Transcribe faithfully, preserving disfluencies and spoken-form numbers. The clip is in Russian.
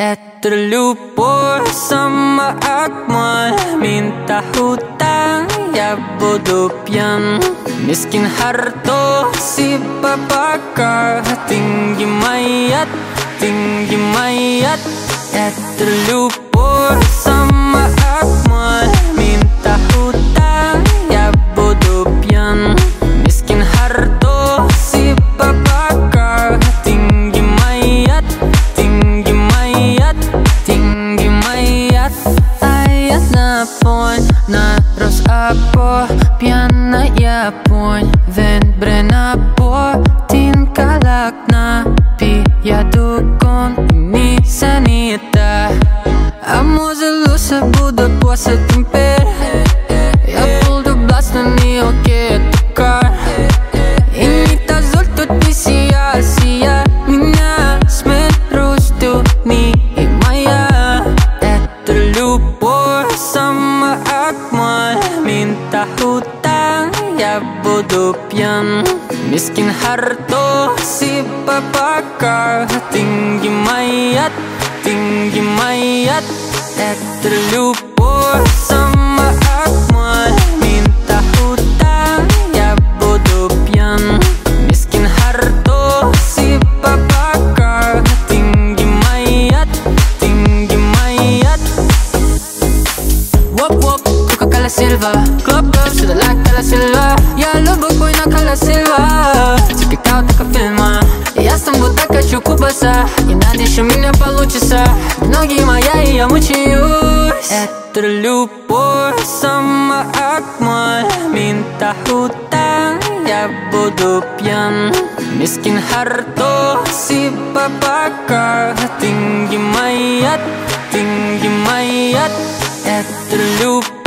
Это любовь сама Акмаль. Minta hutang, я буду пьян. Miskin harto, si babakar. Tinggi mayat, tinggi mayat. Это любовь сама Акмаль. Minta hutang, я буду пьян. Miskin harto, si babakar. Tinggi mayat, tinggi mayat, tinggi mayat. Ayat na ponь, narod apo, pijana ponь. Ven brena po, tin kalak na pijadu con mi sanita. Amo zelosa будут после темпер. Я буду бластно не окей токар. И не тазоль тут не сия, сия меня смотришь ты не и моя. Это любовь сама Акмаль. Minta hutang, я буду пьян. Miskin harto, si babakar. Tinggi mayat, tinggi mayat. Это любовь сама Акмаль. Minta hutang, я буду пьян. Miskin harto, si babakar. Tinggi mayat, tinggi mayat. Wop wop, Coca-Cola Silva. Club girl, сюда like Cola Silva. Я люблю бой на Cola Silva. Тебе кау так фильма. Я сам будто хочу купаться. И надеюсь, у меня получится. Ноги моя, и я мучаюсь. Это любовь сама Акмаль. Minta hutang, я буду пьян. Miskin harto, si babakar. Tinggi mayat, tinggi mayat. Это любовь